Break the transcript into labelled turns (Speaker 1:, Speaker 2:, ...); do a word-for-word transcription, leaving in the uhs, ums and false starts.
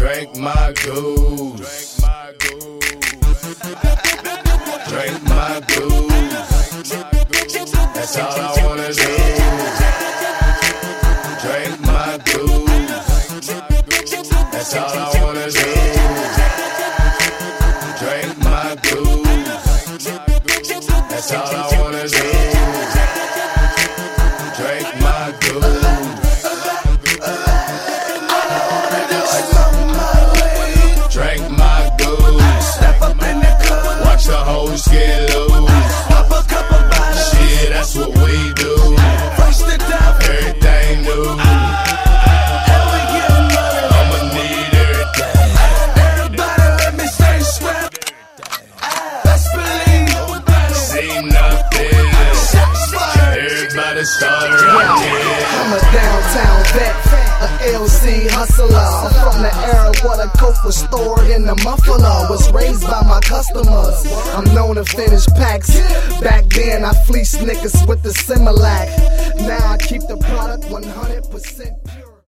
Speaker 1: Drink my goose. Drink my goose. That's all I wanna do. Drink my goose. That's all I wanna do. Drink my goose. That's all I wanna do. Drink my goose. Drink my goose. Step up in the club. Watch the hoes get loose. Pop a couple bottles. Shit, that's what we do. First to death, everything new. And we getting money. I'ma need everything. Everybody let me stay swept. Best believe. See nothing. Everybody start running.
Speaker 2: I'm a downtown vet, a L C hustler. I'm from the era where the coke was stored in the muffler. Was raised by my customers. I'm known to finish packs. Back then I fleeced niggas with the Similac. Now I keep the product one hundred percent pure.